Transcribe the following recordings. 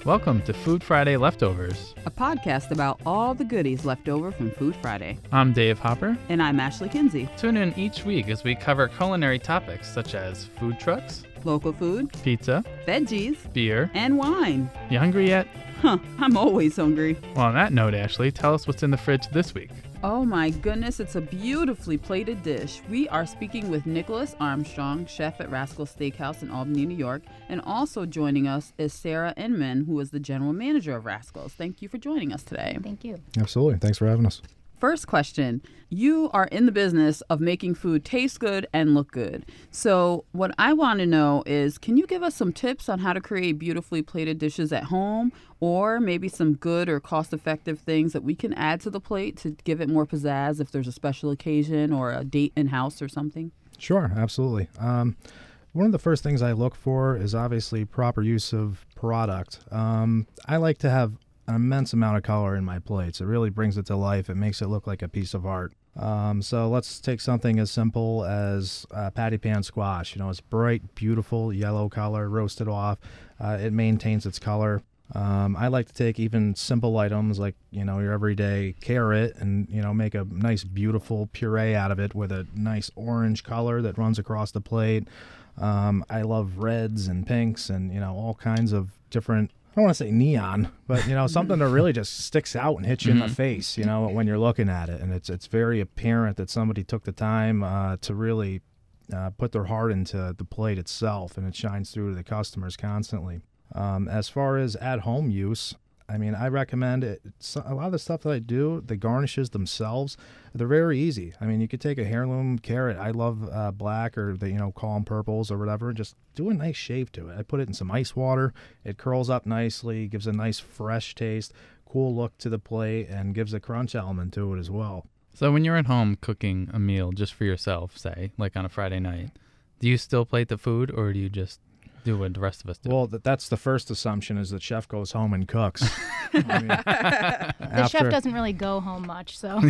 Welcome to Food Friday Leftovers. A podcast about all the goodies left over from Food Friday. I'm Dave Hopper. And I'm Ashley Kinsey. Tune in each week as we cover culinary topics such as food trucks, Local food, pizza, veggies, beer, and wine. You hungry yet? I'm always hungry. Well, on that note, Ashley, tell us what's in the fridge this week. Oh my goodness, it's a beautifully plated dish. We are speaking with Nicholas Armstrong, chef at Rascals Steakhouse in Albany, New York. And also joining us is Sarah Inman, who is the general manager of Rascals. Thank you for joining us today. Thank you. Absolutely. Thanks for having us. First question, you are in the business of making food taste good and look good. So what I want to know is, can you give us some tips on how to create beautifully plated dishes at home, or maybe some good or cost-effective things that we can add to the plate to give it more pizzazz if there's a special occasion or a date in-house or something? Sure, absolutely. One of the first things I look for is obviously proper use of product. I like to have an immense amount of color in my plates. It really brings it to life. It makes it look like a piece of art. So let's take something as simple as patty pan squash. You know, it's bright, beautiful yellow color, roasted off. It maintains its color. I like to take even simple items like, you know, your everyday carrot and, you know, make a nice, beautiful puree out of it with a nice orange color that runs across the plate. I love reds and pinks and, you know, all kinds of different, I don't want to say neon, but, you know, something that really just sticks out and hits you in the face, you know, when you're looking at it. And it's very apparent that somebody took the time to really put their heart into the plate itself, and it shines through to the customers constantly. As far as at-home use, I mean, I recommend it. A lot of the stuff that I do, the garnishes themselves, they're very easy. I mean, you could take a heirloom carrot. I love black, or the, you know, call them purples or whatever, and just do a nice shave to it. I put it in some ice water. It curls up nicely, gives a nice fresh taste, cool look to the plate, and gives a crunch element to it as well. So when you're at home cooking a meal just for yourself, say, like on a Friday night, do you still plate the food, or do you just do what the rest of us do? Well, that's the first assumption, is that chef goes home and cooks. I mean, The chef doesn't really go home much, so.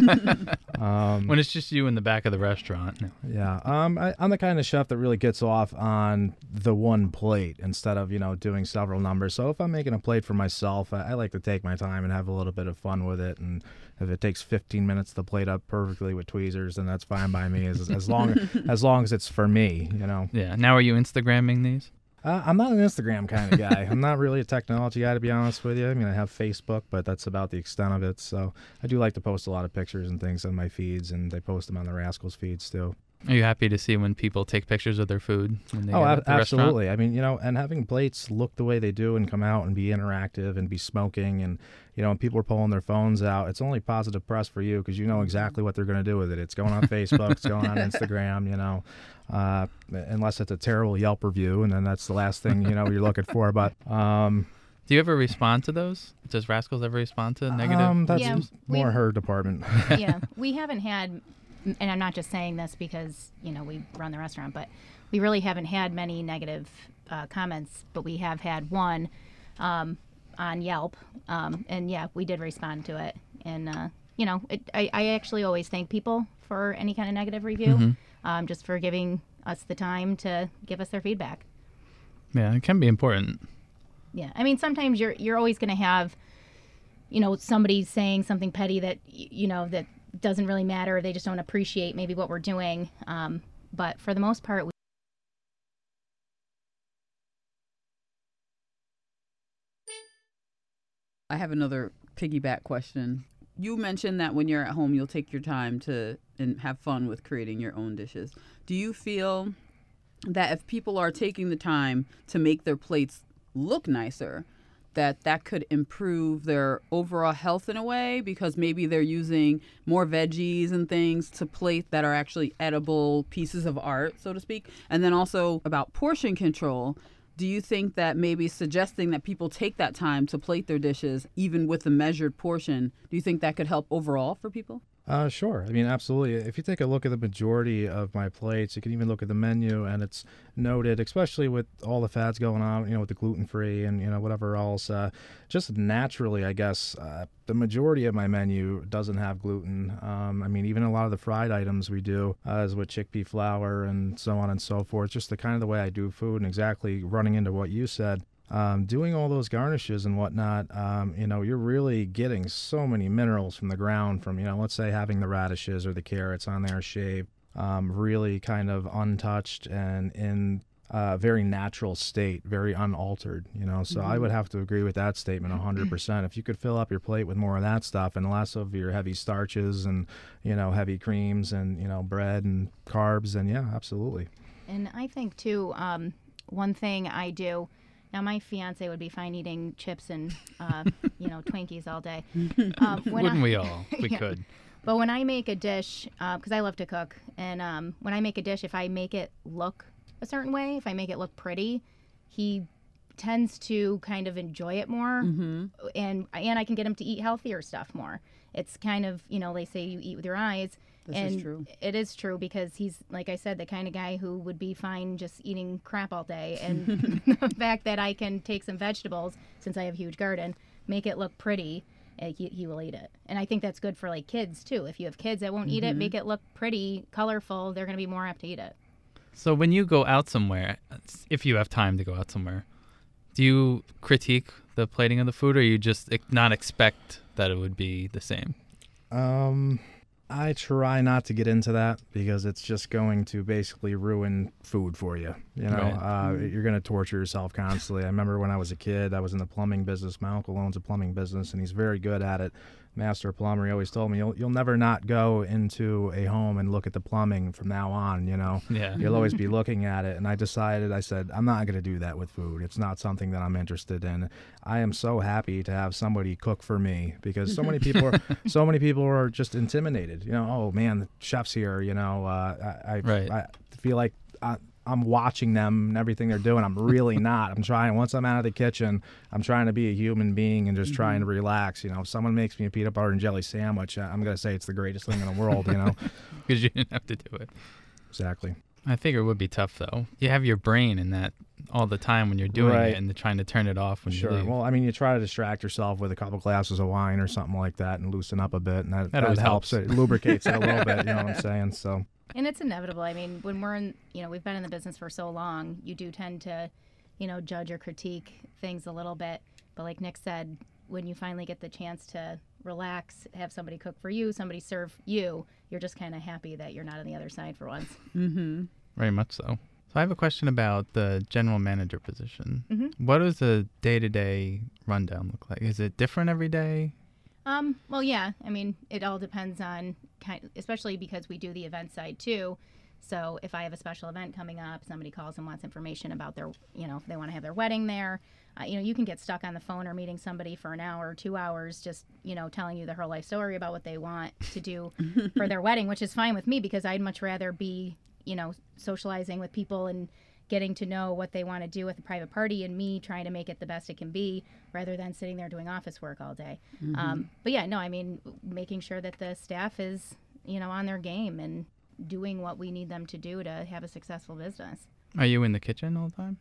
When it's just you in the back of the restaurant. No. Yeah. I'm the kind of chef that really gets off on the one plate instead of, you know, doing several numbers. So if I'm making a plate for myself, I like to take my time and have a little bit of fun with it. And if it takes 15 minutes to plate up perfectly with tweezers, then that's fine by me, as long as it's for me, you know. Yeah. Now, are you Instagramming these? I'm not an Instagram kind of guy. I'm not really a technology guy, to be honest with you. I mean, I have Facebook, but that's about the extent of it. So I do like to post a lot of pictures and things on my feeds, and they post them on the Rascals feeds too. Are you happy to see when people take pictures of their food when they get at the absolutely. restaurant? I mean, you know, and having plates look the way they do and come out and be interactive and be smoking, and, you know, when people are pulling their phones out, it's only positive press for you, because you know exactly what they're going to do with it. It's going on Facebook, it's going on Instagram, you know, unless it's a terrible Yelp review, and then that's the last thing, you know, you're looking for. But do you ever respond to those? Does Rascals ever respond to negative? That's more her department. Yeah, we haven't had, and I'm not just saying this because, you know, we run the restaurant, but we really haven't had many negative comments, but we have had one on Yelp, and yeah, we did respond to it. And, you know, I actually always thank people for any kind of negative review, just for giving us the time to give us their feedback. Yeah, it can be important. Yeah, I mean, sometimes you're always going to have, you know, somebody saying something petty that, you know, that doesn't really matter. They just don't appreciate maybe what we're doing. But for the most part, I have another piggyback question. You mentioned that when you're at home, you'll take your time to and have fun with creating your own dishes. Do you feel that if people are taking the time to make their plates look nicer, that could improve their overall health in a way, because maybe they're using more veggies and things to plate that are actually edible pieces of art, so to speak? And then also about portion control, do you think that maybe suggesting that people take that time to plate their dishes, even with a measured portion, do you think that could help overall for people? Sure. I mean, absolutely. If you take a look at the majority of my plates, you can even look at the menu, and it's noted, especially with all the fads going on, you know, with the gluten-free and, you know, whatever else. Just naturally, I guess, the majority of my menu doesn't have gluten. I mean, even a lot of the fried items we do is with chickpea flour and so on and so forth. Just the kind of the way I do food, and exactly running into what you said. doing all those garnishes and whatnot, you're really getting so many minerals from the ground from, let's say having the radishes or the carrots on there shaved, really kind of untouched and in a very natural state, very unaltered, So I would have to agree with that statement 100%. If you could fill up your plate with more of that stuff and less of your heavy starches and, heavy creams and, bread and carbs, then yeah, absolutely. And I think, too, one thing I do, now my fiance would be fine eating chips and, Twinkies all day. Wouldn't we all? We Yeah. could. But when I make a dish, because I love to cook, and when I make a dish, if I make it look a certain way, if I make it look pretty, he tends to kind of enjoy it more, and I can get him to eat healthier stuff more. It's kind of, they say you eat with your eyes. This is true. It is true, because he's, like I said, the kind of guy who would be fine just eating crap all day. And the fact that I can take some vegetables, since I have a huge garden, make it look pretty, he will eat it. And I think that's good for like kids too. If you have kids that won't eat it, make it look pretty, colorful, they're going to be more apt to eat it. So when you go out somewhere, if you have time to go out somewhere, do you critique the plating of the food, or you just not expect that it would be the same? I try not to get into that because it's just going to basically ruin food for you. Right. You're going to torture yourself constantly. I remember when I was a kid, I was in the plumbing business. My uncle owns a plumbing business, and he's very good at it. Master plumber. He always told me, you'll never not go into a home and look at the plumbing from now on, Yeah. You'll always be looking at it. And I said, I'm not going to do that with food. It's not something that I'm interested in. I am so happy to have somebody cook for me, because so many people are just intimidated. Oh man, the chef's here. Right. I feel like I'm watching them and everything they're doing. I'm really not. I'm trying. Once I'm out of the kitchen, I'm trying to be a human being and just trying to relax. If someone makes me a peanut butter and jelly sandwich, I'm gonna say it's the greatest thing in the world. Because you didn't have to do it. Exactly. I figure it would be tough, though. You have your brain in that all the time when you're doing Right. it, and trying to turn it off when you Sure. leave. Well, you try to distract yourself with a couple glasses of wine or something like that and loosen up a bit, and that always helps. helps. It lubricates it a little bit. You know what I'm saying? So. And it's inevitable. I mean, when we're in, we've been in the business for so long, you do tend to, judge or critique things a little bit. But like Nick said, when you finally get the chance to relax, have somebody cook for you, somebody serve you, you're just kind of happy that you're not on the other side for once. Very much so. So I have a question about the general manager position. Mm-hmm. What does a day-to-day rundown look like? Is it different every day? Well, yeah. I mean, it all depends on especially because we do the event side too. So if I have a special event coming up, somebody calls and wants information about their, if they want to have their wedding there, you can get stuck on the phone or meeting somebody for an hour or 2 hours, just, telling you their whole life story about what they want to do for their wedding, which is fine with me, because I'd much rather be, socializing with people and getting to know what they want to do with a private party, and me trying to make it the best it can be, rather than sitting there doing office work all day. But yeah, no, I mean, making sure that the staff is, on their game and doing what we need them to do to have a successful business. Are you in the kitchen all the time?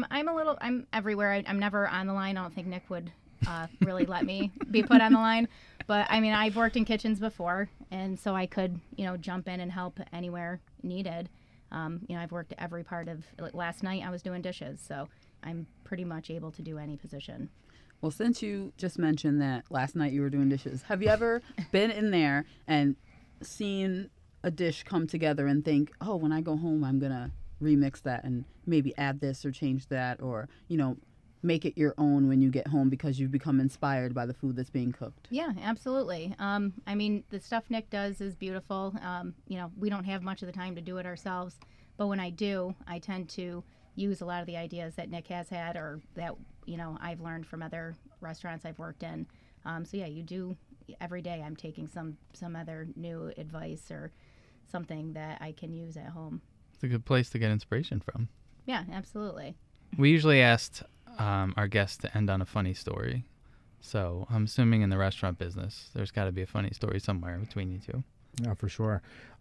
I'm everywhere. I'm never on the line. I don't think Nick would really let me be put on the line. But I mean, I've worked in kitchens before, and so I could, jump in and help anywhere needed. I've worked every part of, last night I was doing dishes, so I'm pretty much able to do any position. Well, since you just mentioned that last night you were doing dishes, have you ever been in there and seen a dish come together and think, oh, when I go home, I'm going to remix that and maybe add this or change that, or, make it your own when you get home because you've become inspired by the food that's being cooked? Yeah, absolutely. I mean, the stuff Nick does is beautiful. We don't have much of the time to do it ourselves, but when I do, I tend to use a lot of the ideas that Nick has had, or that, I've learned from other restaurants I've worked in. So yeah, you do, every day I'm taking some other new advice or something that I can use at home. It's a good place to get inspiration from. Yeah, absolutely. We usually asked our guests to end on a funny story. So I'm assuming in the restaurant business, there's got to be a funny story somewhere between you two. Yeah, for sure.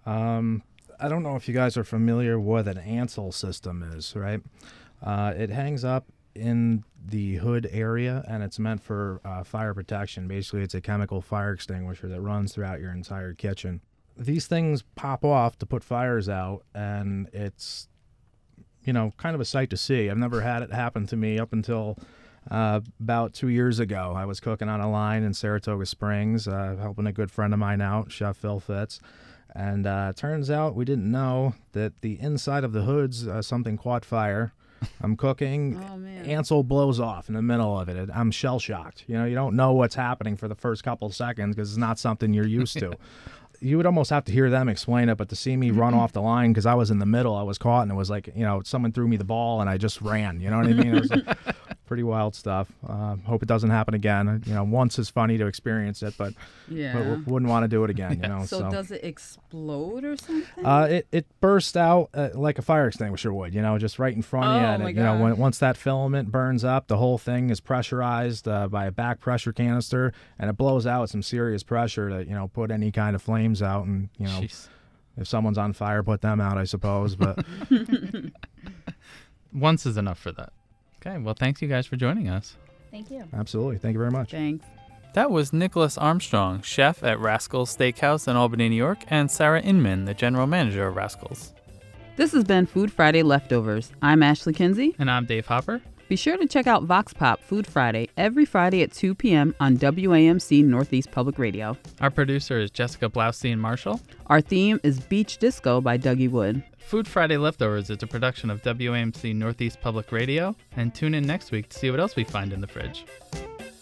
I don't know if you guys are familiar with what an Ansel system is, right? It hangs up in the hood area, and it's meant for fire protection. Basically, it's a chemical fire extinguisher that runs throughout your entire kitchen. These things pop off to put fires out, and it's, kind of a sight to see. I've never had it happen to me up until About 2 years ago, I was cooking on a line in Saratoga Springs, helping a good friend of mine out, Chef Phil Fitz. And turns out we didn't know that the inside of the hoods, something caught fire. I'm cooking. Oh, man. Ansel blows off in the middle of it. I'm shell shocked. You know, you don't know what's happening for the first couple of seconds because it's not something you're used to. You would almost have to hear them explain it, but to see me run off the line because I was in the middle, I was caught, and it was like, you know, someone threw me the ball and I just ran. You know what I mean? It was like pretty wild stuff. Hope it doesn't happen again. You know, once is funny to experience it, but Yeah. wouldn't want to do it again. You know. So does it explode or something? It burst out like a fire extinguisher would, you know, just right in front of you. Oh, And my you know, God. once that filament burns up, the whole thing is pressurized by a back pressure canister, and it blows out some serious pressure to, you know, put any kind of flames out. And you know, Jeez. if someone's on fire, put them out, I suppose. But Once is enough for that. Okay, well, thanks you guys for joining us. Thank you. absolutely, thank you very much. Thanks. That was Nicholas Armstrong, chef at Rascals Steakhouse in Albany, New York, and Sarah Inman, the general manager of Rascals. This has been Food Friday Leftovers. I'm Ashley Kinsey. And I'm Dave Hopper. Be sure to check out Vox Pop Food Friday every Friday at 2 p.m. on WAMC Northeast Public Radio. Our producer is Jessica Blaustein Marshall. Our theme is Beach Disco by Dougie Wood. Food Friday Leftovers is a production of WAMC Northeast Public Radio, and tune in next week to see what else we find in the fridge.